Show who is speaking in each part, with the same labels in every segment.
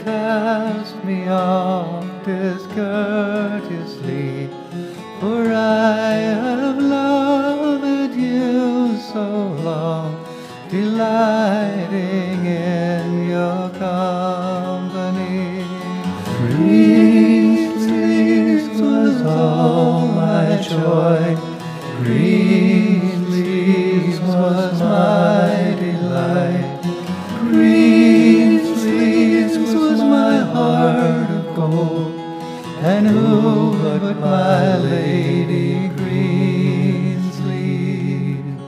Speaker 1: cast me off discourteously, for I have loved you so long, delighting in your company. Green sleeves was all my joy, green sleeves was my delight, green sleeves was my heart of gold, and who but my Lady Greensleeves?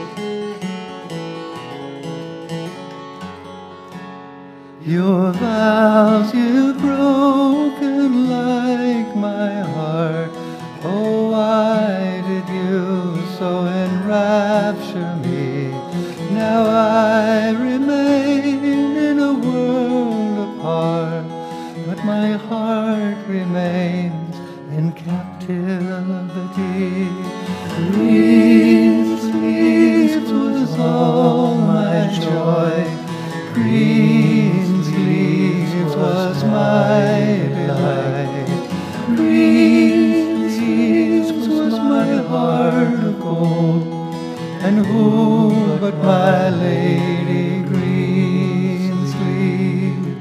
Speaker 1: Your vows you've broken like my heart. Oh, why did you so enrapture me? Now I remain in a world apart, but my heart remains in captivity. Green sleeves was all my joy, green sleeves was my delight, green sleeves was my heart of gold, and who but my Lady Greensleeves?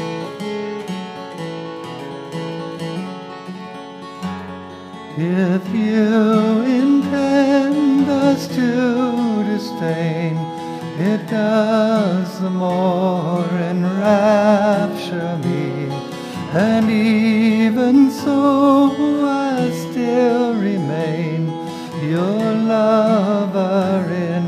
Speaker 1: If you intend thus to disdain, it does the more enrapture me, and even so I still remain your lover in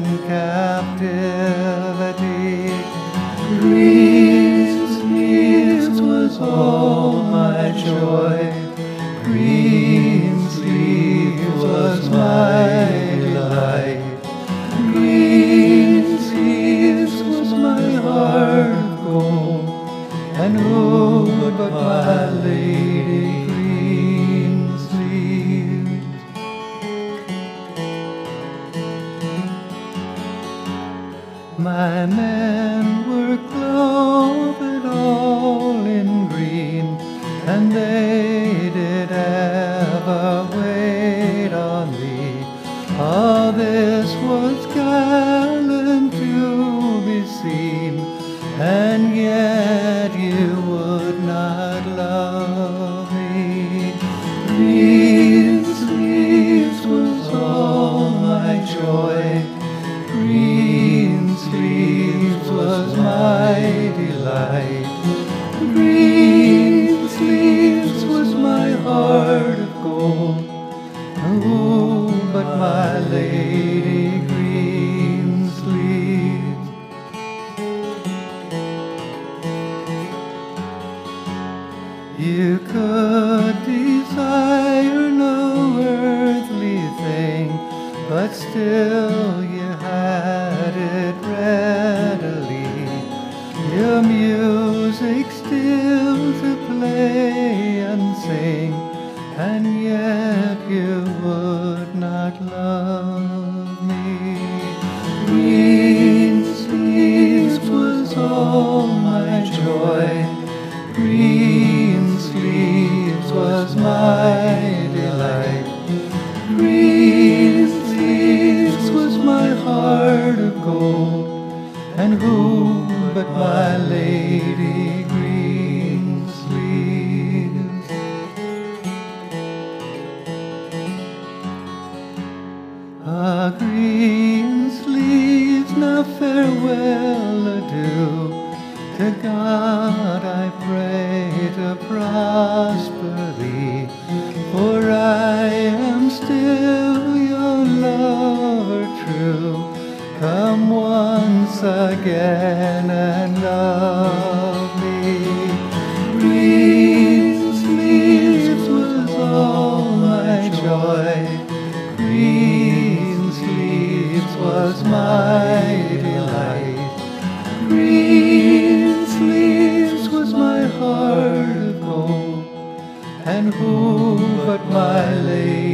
Speaker 1: captivity. Green sleeves was all my joy, green sleeves was my delight, green sleeves was my heart of gold, and who but my Lady Greensleeves? My men were clothed all in green, and they did ever wait on thee. All this was gallant to be seen, and yet you would not love me. Green sleeves was all my joy, green sleeves was my delight, green sleeves was my heart of gold, who but my Lady Greensleeves? You could desire no earthly thing, but still you had it readily, your music still to play and sing, and yet you would not love me. Green sleeves was all my joy, green sleeves was my delight, green sleeves was my heart of gold, and who but my Lady Greensleeves? Ah, Greensleeves, now farewell, adieu. To God I pray to prosper thee, for I am still your lover true. Come once again and love me. Green sleeves was all my joy, green sleeves was my delight, green sleeves was my heart of gold, and who but my Lady